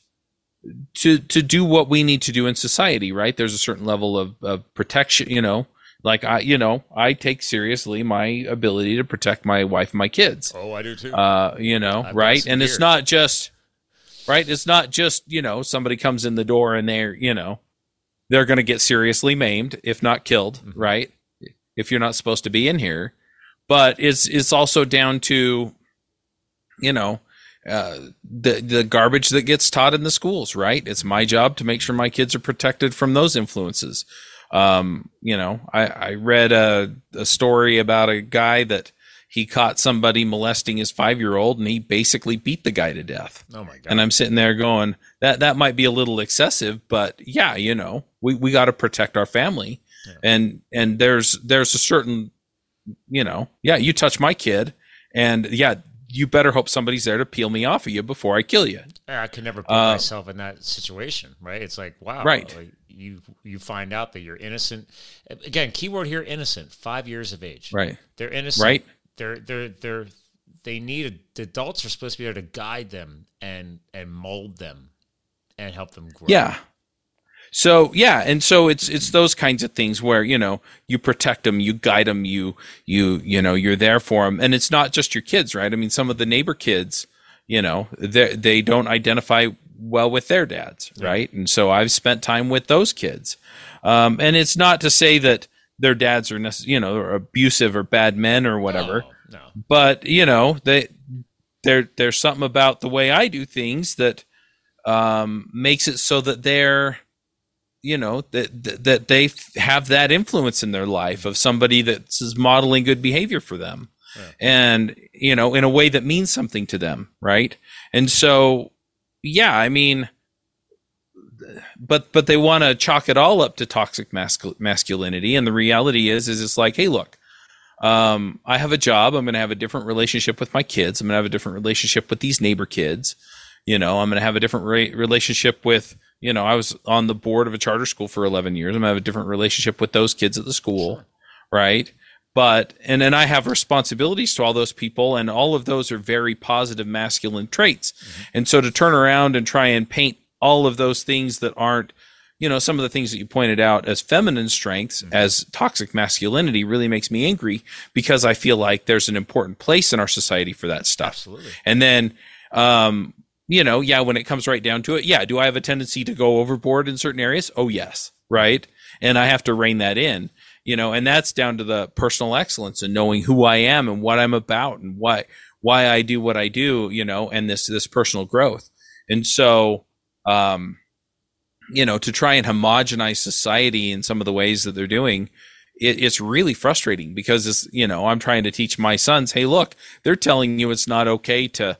to to do what we need to do in society, right? There's a certain level of, of protection, you know, like I, you know, I take seriously my ability to protect my wife and my kids. Oh, I do too. Uh, you know, I've right? And it's not just, right? It's not just, you know, somebody comes in the door and they're, you know, they're going to get seriously maimed, if not killed, mm-hmm. right? If you're not supposed to be in here. But it's it's also down to, you know, uh, the the garbage that gets taught in the schools, right? It's my job to make sure my kids are protected from those influences. Um, you know, I, I read a, a story about a guy that he caught somebody molesting his five-year-old, and he basically beat the guy to death. Oh, my God. And I'm sitting there going, that, that might be a little excessive, but yeah, you know, we, we got to protect our family. Yeah. And and there's there's a certain, you know, yeah, you touch my kid, and yeah, you better hope somebody's there to peel me off of you before I kill you. I could never put uh, myself in that situation, right? It's like, wow, right? Like you you find out that you're innocent. Again, keyword here: innocent. Five years of age, right? They're innocent, right? They're they're they're they need a, the adults are supposed to be there to guide them and and mold them and help them grow. Yeah. So yeah, and so it's it's those kinds of things where, you know, you protect them, you guide them, you you you know, you're there for them, and it's not just your kids, right? I mean, some of the neighbor kids, you know, they they don't identify well with their dads, right? Yeah. And so I've spent time with those kids, um, and it's not to say that their dads are necess- you know, are abusive or bad men or whatever, no, no. But you know, they there there's something about the way I do things that um, makes it so that they're, you know, that that they have that influence in their life of somebody that's modeling good behavior for them, yeah. And you know, in a way that means something to them, right? And so, yeah, I mean, but but they want to chalk it all up to toxic mascul- masculinity, and the reality is, is it's like, hey, look, um, I have a job. I'm going to have a different relationship with my kids. I'm going to have a different relationship with these neighbor kids. You know, I'm going to have a different re- relationship with. You know, I was on the board of a charter school for eleven years. I'm going to have a different relationship with those kids at the school, sure. Right? But, and then I have responsibilities to all those people, and all of those are very positive masculine traits. Mm-hmm. And so to turn around and try and paint all of those things that aren't, you know, some of the things that you pointed out as feminine strengths, mm-hmm. as toxic masculinity, really makes me angry because I feel like there's an important place in our society for that stuff. Absolutely. And then, um, you know, yeah, when it comes right down to it, yeah, do I have a tendency to go overboard in certain areas? Oh, yes, right. And I have to rein that in, you know, and that's down to the personal excellence and knowing who I am and what I'm about and why why I do what I do, you know, and this this personal growth. And so, um, you know, to try and homogenize society in some of the ways that they're doing, it, it's really frustrating because it's, you know, I'm trying to teach my sons, hey, look, they're telling you it's not okay to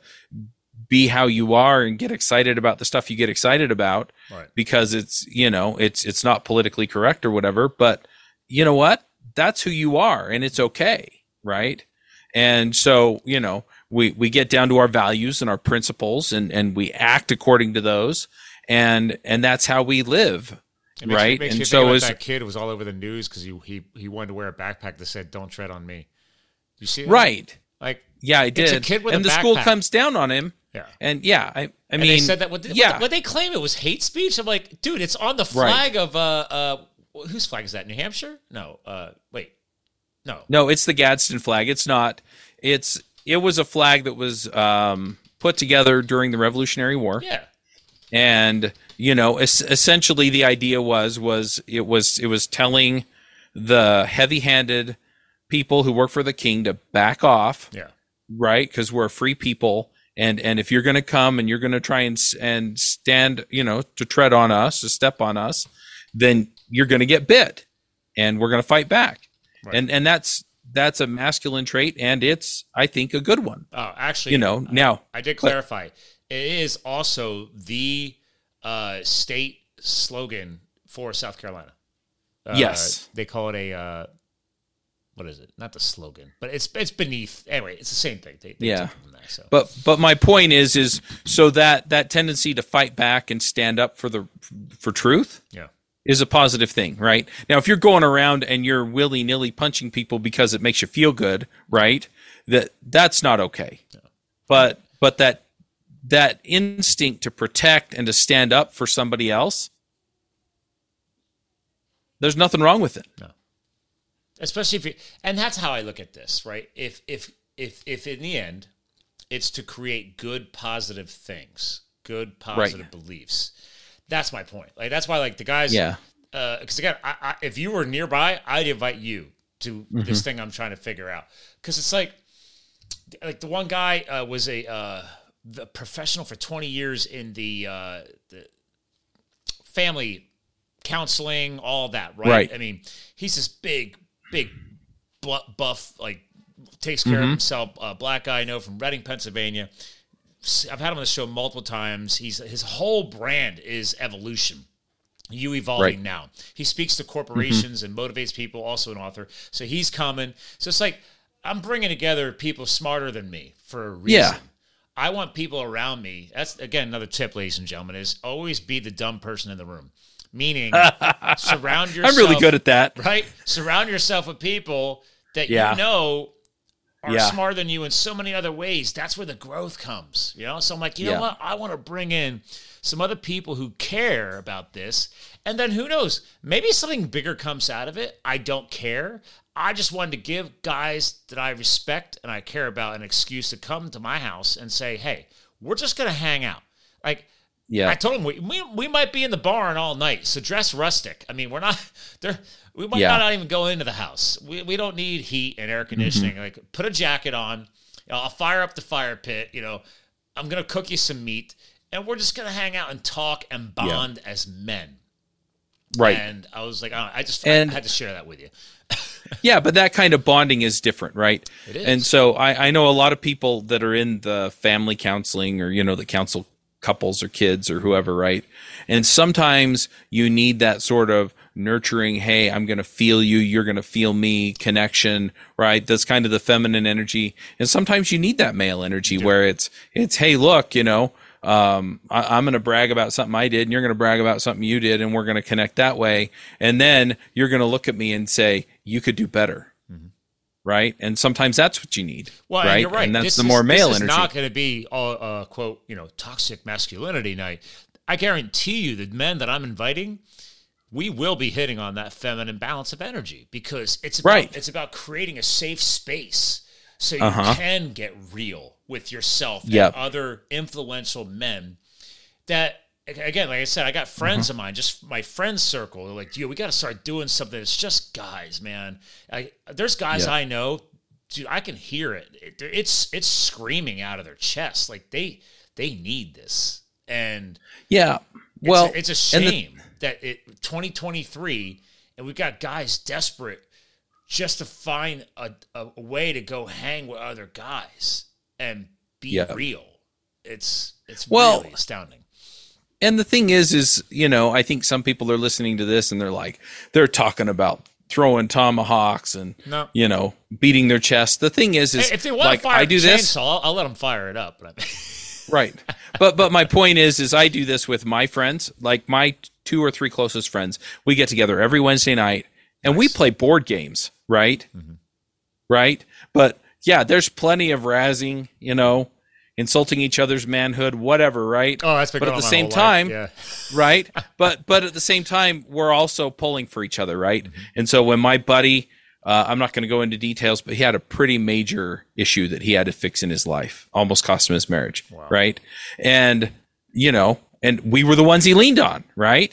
be how you are and get excited about the stuff you get excited about, right, because it's, you know, it's, it's not politically correct or whatever, but you know what, that's who you are and it's okay. Right. And so, you know, we, we get down to our values and our principles and, and we act according to those and, and that's how we live. It makes, right. It makes and me so think about is that kid who was all over the news because he, he, he wanted to wear a backpack that said, "Don't tread on me." You see that? Right. Like, yeah, I did. It's a kid with and a the backpack. school comes down on him. Yeah. And yeah, I, I and mean, they said that, what, did, yeah. what they claim it was hate speech. I'm like, dude, it's on the flag right. of, uh, uh, whose flag is that? New Hampshire? No, uh, wait, no. No, it's the Gadsden flag. It's not, it's, it was a flag that was, um, put together during the Revolutionary War. Yeah. And, you know, es- essentially the idea was, was it was, it was telling the heavy-handed people who work for the king to back off. Yeah. Right. Cause we're a free people. And, and if you're going to come and you're going to try and, and stand, you know, to tread on us, to step on us, then you're going to get bit and we're going to fight back. Right. And, and that's, that's a masculine trait. And it's, I think, a good one. Oh, actually, you know, now I, I did clarify. But, it is also the uh, state slogan for South Carolina. Uh, yes. They call it a, uh, what is it? Not the slogan, but it's it's beneath. Anyway, it's the same thing. They, they yeah. From that, so. But but my point is is so that that tendency to fight back and stand up for the for truth, yeah, is a positive thing, right? Now, if you're going around and you're willy nilly punching people because it makes you feel good, right? That that's not okay. Yeah. But but that that instinct to protect and to stand up for somebody else, there's nothing wrong with it. No. Especially if you, and that's how I look at this, right? If if if if in the end, it's to create good, positive things, good, positive right. beliefs. That's my point. Like that's why, like the guys, yeah. Because uh, again, I, I, if you were nearby, I'd invite you to mm-hmm. this thing I'm trying to figure out. Because it's like, like the one guy uh, was a uh, the professional for twenty years in the uh, the family counseling, all that, right? Right. I mean, he's this big. Big buff, like takes care mm-hmm. of himself. Uh, black guy I know from Reading, Pennsylvania. I've had him on the show multiple times. He's his whole brand is evolution. You evolving right. now. He speaks to corporations mm-hmm. and motivates people. Also an author, so he's coming. So it's like I'm bringing together people smarter than me for a reason. Yeah. I want people around me. That's again another tip, ladies and gentlemen, is always be the dumb person in the room. Meaning, surround yourself. I'm really good at that. Right? Surround yourself with people that yeah. you know are yeah. smarter than you in so many other ways. That's where the growth comes. You know? So I'm like, you yeah. know what? I want to bring in some other people who care about this. And then who knows? Maybe something bigger comes out of it. I don't care. I just wanted to give guys that I respect and I care about an excuse to come to my house and say, hey, we're just going to hang out. Like, yeah, I told him we, we we might be in the barn all night, so dress rustic. I mean, we're not there. We might yeah. not even go into the house. We we don't need heat and air conditioning. Mm-hmm. Like, put a jacket on. You know, I'll fire up the fire pit. You know, I'm gonna cook you some meat, and we're just gonna hang out and talk and bond yeah. as men. Right. And I was like, I, I just and, I had to share that with you. Yeah, but that kind of bonding is different, right? It is. And so I, I know a lot of people that are in the family counseling or you know the counsel. Couples or kids or whoever, right? And sometimes you need that sort of nurturing, hey, I'm going to feel you, you're going to feel me connection, right? That's kind of the feminine energy. And sometimes you need that male energy yeah. where it's, it's, hey, look, you know, um, I, I'm going to brag about something I did and you're going to brag about something you did and we're going to connect that way. And then you're going to look at me and say, you could do better. Right, and sometimes that's what you need. Well, right, and you're right. And that's this the is, more male this is energy. Not going to be all uh, quote, you know, toxic masculinity night. I guarantee you, the men that I'm inviting, we will be hitting on that feminine balance of energy because it's about, Right. it's about creating a safe space so you Uh-huh. can get real with yourself Yep. and other influential men that, again, like I said, I got friends of mine, just my friend circle. They're like, dude, we got to start doing something. It's just guys, man. I, there's guys Yeah. I know, dude, I can hear it. it. It's it's screaming out of their chest. Like they they need this. And Yeah. Well, it's a, it's a and the- shame that it twenty twenty-three and we've got guys desperate just to find a, a, a way to go hang with other guys and be Yeah. real. It's it's Well, really astounding. And the thing is, is, you know, I think some people are listening to this and they're like, they're talking about throwing tomahawks and, No. you know, beating their chest. The thing is, is Hey, if they want like, to fire I a do this. chainsaw, I'll, I'll let them fire it up. But Right. But, but my point is, is I do this with my friends, like my two or three closest friends. We get together every Wednesday night and we play board games. Right. Mm-hmm. Right. But yeah, there's plenty of razzing, you know, insulting each other's manhood, whatever. Right. oh, that's been But going at the on my same whole time, life. Yeah. right? But but at the same time, we're also pulling for each other, right? Mm-hmm. And so when my buddy, uh, I'm not going to go into details, but he had a pretty major issue that he had to fix in his life, almost cost him his marriage, Wow. right? And you know, and we were the ones he leaned on, right?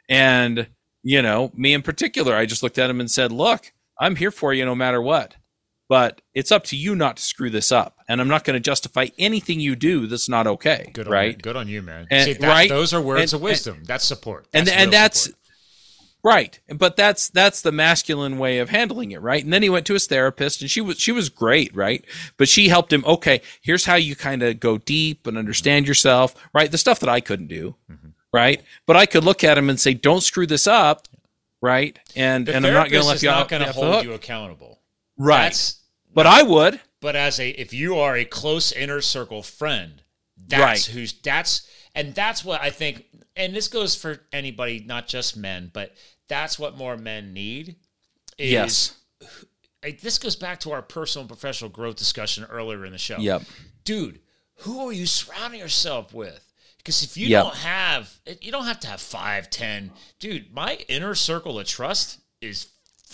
And you know, me in particular, I just looked at him and said, "Look, I'm here for you no matter what." But it's up to you not to screw this up. And I'm not going to justify anything you do that's not okay. Good on right? you. Good on you, man. And- See, that, right? those are words And- of wisdom. that's support. and That's and real that's support. right. But that's that's the masculine way of handling it, right? And then he went to his therapist, and she was she was great, right? But she helped him. Okay, here's how you kind of go deep and understand yourself, right? The stuff that I couldn't do, Mm-hmm. right? But I could look at him and say, "Don't screw this up," right? And the and I'm not going to therapist let is you not off going to off the hold hook. you accountable. Right. That's, But I would. But as a, if you are a close inner circle friend, that's Right. who's, that's, and that's what I think, and this goes for anybody, not just men, but that's what more men need. Is, Yes. like, this goes back to our personal and professional growth discussion earlier in the show. Yep. Dude, who are you surrounding yourself with? Because if you Yep. don't have, you don't have to have five, ten. Dude, my inner circle of trust is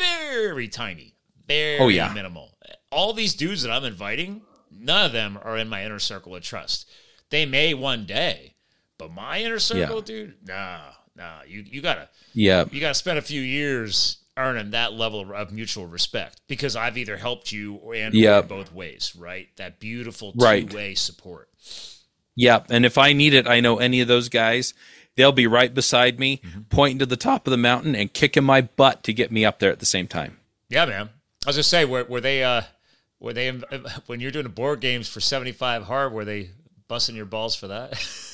very tiny, very Oh, yeah. minimal. All these dudes that I'm inviting, none of them are in my inner circle of trust. They may one day, but my inner circle, Yeah. dude, nah, nah. You you gotta Yeah. you gotta spend a few years earning that level of, of mutual respect because I've either helped you and Yeah. or both ways, right? That beautiful Right. two way support. Yeah, and if I need it, I know any of those guys, they'll be right beside me, Mm-hmm. pointing to the top of the mountain and kicking my butt to get me up there at the same time. Yeah, man. I was gonna say, were, were they, uh, were they, when you're doing the board games for seventy-five hard, were they busting your balls for that?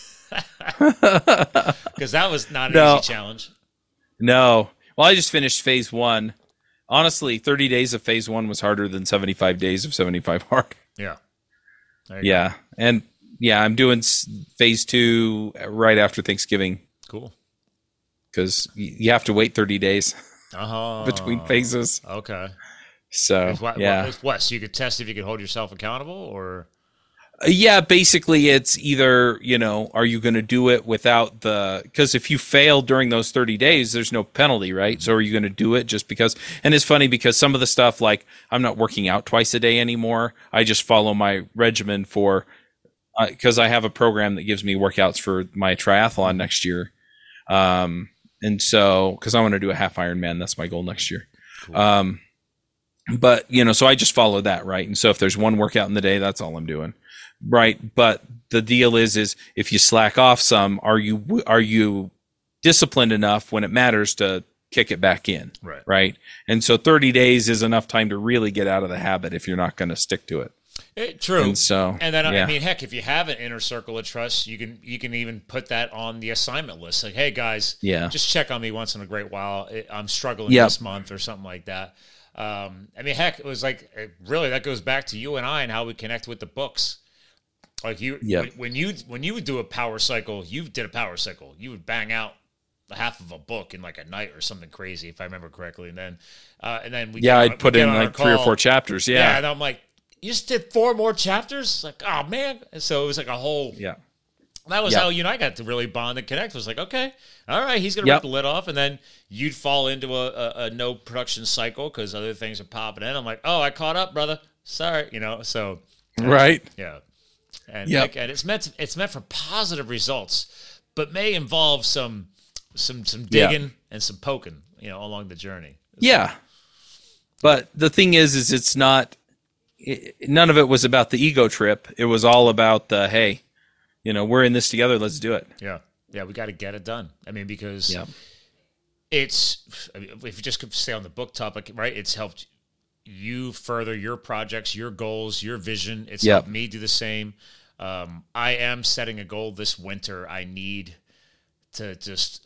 Because that was not an No. easy challenge. No. Well, I just finished phase one. Honestly, thirty days of phase one was harder than seventy-five days of seventy-five hard. Yeah. There you Yeah. And yeah, I'm doing s- phase two right after Thanksgiving go. Cool. because you have to wait thirty days Uh-huh. between phases. Okay. So, It's what, yeah. what, what, so you could test if you could hold yourself accountable or? Uh, Yeah, basically it's either, you know, are you going to do it without the, because if you fail during those thirty days, there's no penalty, right? So are you going to do it just because, and it's funny because some of the stuff, like I'm not working out twice a day anymore. I just follow my regimen for, because I have a program that gives me workouts for my triathlon next year. Um, and so, because I want to do a half Ironman, that's my goal next year. Cool. Um, but, you know, so I just follow that, right? And so if there's one workout in the day, that's all I'm doing. Right. But the deal is, is if you slack off some, are you, are you disciplined enough when it matters to kick it back in? Right. Right. And so thirty days is enough time to really get out of the habit if you're not going to stick to it. It, true. And so, And then yeah. I mean, heck, if you have an inner circle of trust, you can you can even put that on the assignment list. Like, hey guys, Yeah. just check on me once in a great while. It, I'm struggling Yep. this month or something like that. Um, I mean, heck, it was like it, really that goes back to you and I and how we connect with the books. Like you, Yep. when, when you when you would do a power cycle, you did a power cycle. You would bang out the half of a book in like a night or something crazy, if I remember correctly. And then, uh, and then we yeah, get on- I'd we put get in on our like three or call. four chapters. Yeah, Yeah. and I'm like, you just did four more chapters? Like, oh man. And so it was like a whole Yeah. That was yep. how you and I got to really bond and connect. It was like, okay, all right, he's going to yep. rip the lid off. And then you'd fall into a, a, a no production cycle because other things are popping in. I'm like, oh, I caught up, brother. Sorry. You know, so. Right. Yeah. And, yep. like, and it's meant to, it's meant for positive results, but may involve some some some digging yeah. and some poking, you know, along the journey. Yeah. So, but the thing is, is it's not, it, none of it was about the ego trip. It was all about the, hey, you know, we're in this together. Let's do it. Yeah. Yeah. We got to get it done. I mean, because yep. it's, I mean, if you just could stay on the book topic, right? It's helped you further your projects, your goals, your vision. It's yep. helped me do the same. Um, I am setting a goal this winter. I need to just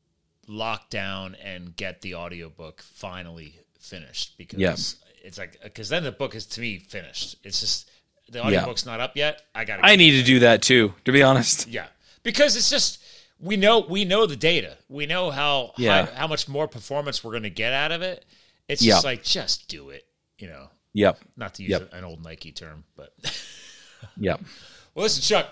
lock down and get the audiobook finally finished because yep. it's like, because then the book is to me finished. It's just, the audiobook's yeah. not up yet. I got I need to do that too, to be honest. Yeah. Because it's just, we know, we know the data. We know how, yeah. high, how much more performance we're going to get out of it. It's yep. just like, just do it, you know? Yep. Not to use yep. an old Nike term, but. Yep. Well, listen, Chuck,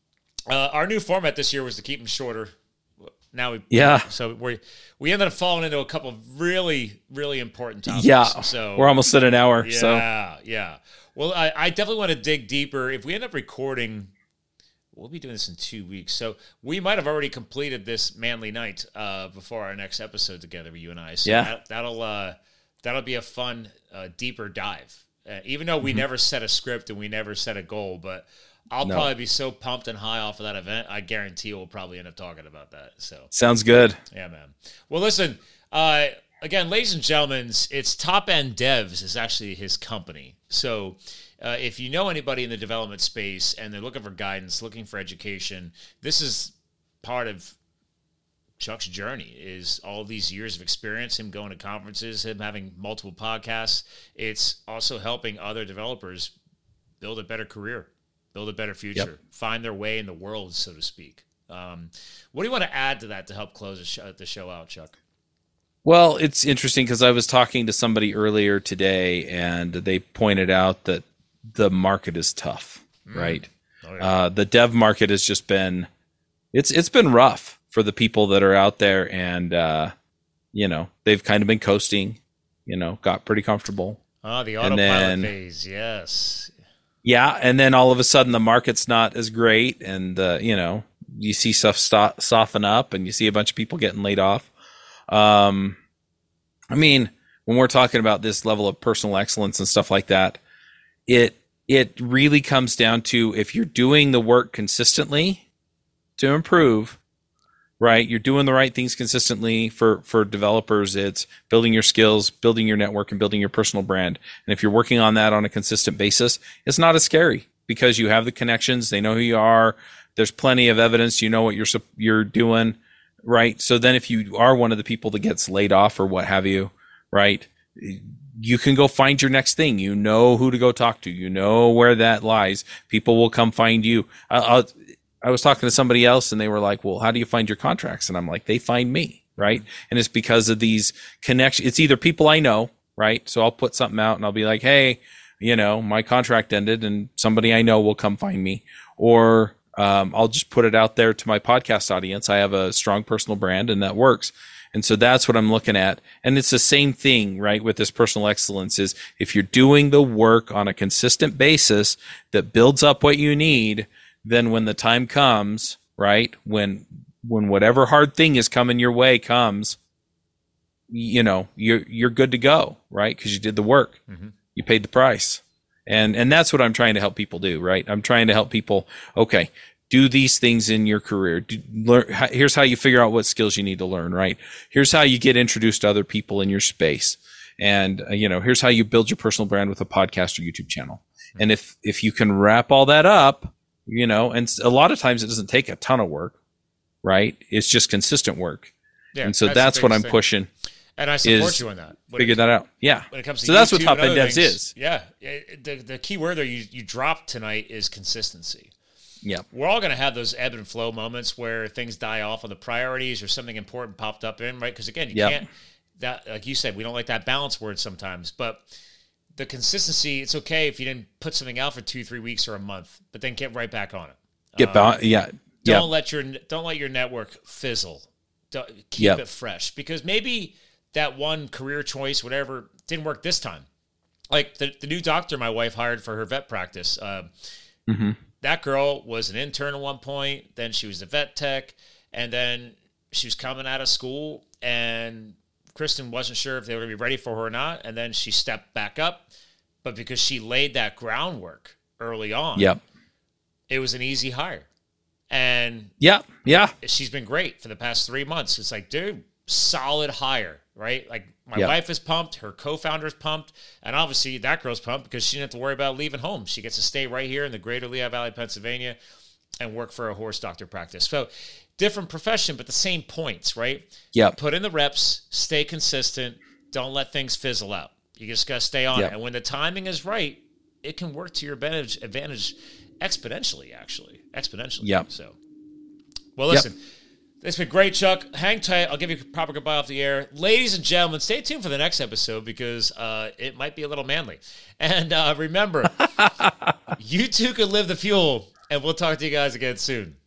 uh, our new format this year was to keep them shorter. Now we, yeah. So we we ended up falling into a couple of really, really important topics. Yeah. So we're almost at an hour. Yeah. So. Yeah. Well, I, I definitely want to dig deeper. If we end up recording, we'll be doing this in two weeks. So we might have already completed this manly night uh, before our next episode together, you and I. So yeah. that, that'll uh, that'll be a fun, uh, deeper dive. Uh, even though we mm-hmm. never set a script and we never set a goal, but I'll no. probably be so pumped and high off of that event. I guarantee we'll probably end up talking about that. So sounds good. Yeah, man. Well, listen, uh, again, ladies and gentlemen, it's Top End Devs is actually his company. So uh, if you know anybody in the development space and they're looking for guidance, looking for education, this is part of Chuck's journey, is all these years of experience, him going to conferences, him having multiple podcasts. It's also helping other developers build a better career, build a better future, yep. find their way in the world, so to speak. Um, what do you want to add to that to help close the show, the show out, Chuck? Well, it's interesting because I was talking to somebody earlier today, and they pointed out that the market is tough, mm. right? Oh, yeah. Uh, the dev market has just been, it's it's been rough for the people that are out there, and uh, you know, they've kind of been coasting, you know, got pretty comfortable. Oh, the autopilot then, phase, yes. Yeah, and then all of a sudden the market's not as great, and uh, you know, you see stuff stop, soften up, and you see a bunch of people getting laid off. Um, I mean, when we're talking about this level of personal excellence and stuff like that, it it really comes down to if you're doing the work consistently to improve, right? You're doing the right things consistently for, for developers. It's building your skills, building your network, and building your personal brand. And if you're working on that on a consistent basis, it's not as scary because you have the connections. They know who you are. There's plenty of evidence. You know what you're you're doing, right? So then if you are one of the people that gets laid off or what have you, right, you can go find your next thing. You know who to go talk to. You know where that lies. People will come find you. I'll, I'll I was talking to somebody else and they were like, well, how do you find your contracts? And I'm like, they find me, right? And it's because of these connections. It's either people I know, right? So I'll put something out and I'll be like, hey, you know, my contract ended, and somebody I know will come find me. Or um, I'll just put it out there to my podcast audience. I have a strong personal brand and that works. And so that's what I'm looking at. And it's the same thing, right, with this personal excellence is if you're doing the work on a consistent basis that builds up what you need, then when the time comes, right, when when whatever hard thing is coming your way comes, you know, you're you're good to go, right? Because you did the work, mm-hmm. you paid the price, and and that's what I'm trying to help people do, right? I'm trying to help people. Okay, do these things in your career. Do, learn. Here's how you figure out what skills you need to learn, right? Here's how you get introduced to other people in your space, and uh, you know, here's how you build your personal brand with a podcast or YouTube channel. Mm-hmm. And if if you can wrap all that up. You know, and a lot of times it doesn't take a ton of work, right? It's just consistent work. Yeah, and so that's, that's what I'm thing. pushing. And I support you on that. When figure it, that out. Yeah. When it comes to so that's what Top End Devs things, is. Yeah. The, the key word there you, you dropped tonight is consistency. Yeah. We're all going to have those ebb and flow moments where things die off on the priorities or something important popped up in, right? Because again, you yep. can't, that like you said, we don't like that balance word sometimes, but the consistency, it's okay if you didn't put something out for two, three weeks or a month, but then get right back on it. Get um, ba- yeah. Don't Yep. let your don't let your network fizzle. Don't, keep Yep. it fresh, because maybe that one career choice, whatever, didn't work this time. Like the, the new doctor my wife hired for her vet practice. Uh, Mm-hmm. that girl was an intern at one point. Then she was a vet tech. And then she was coming out of school. And Kristen wasn't sure if they were going to be ready for her or not. And then she stepped back up. But because she laid that groundwork early on, Yep. it was an easy hire. And Yeah. Yeah. she's been great for the past three months. It's like, dude, solid hire, right? Like my Yep. wife is pumped, her co-founder's pumped, and obviously that girl's pumped because she didn't have to worry about leaving home. She gets to stay right here in the greater Lehigh Valley, Pennsylvania, and work for a horse doctor practice. So different profession, but the same points, right? Yep. Put in the reps, stay consistent, don't let things fizzle out. You just got to stay on Yep. it. And when the timing is right, it can work to your advantage, advantage exponentially, actually. Exponentially. Yep. So, well, listen. It's been great, Chuck. Hang tight. I'll give you a proper goodbye off the air. Ladies and gentlemen, stay tuned for the next episode because uh, it might be a little manly. And uh, remember, you too can live the fuel, and we'll talk to you guys again soon.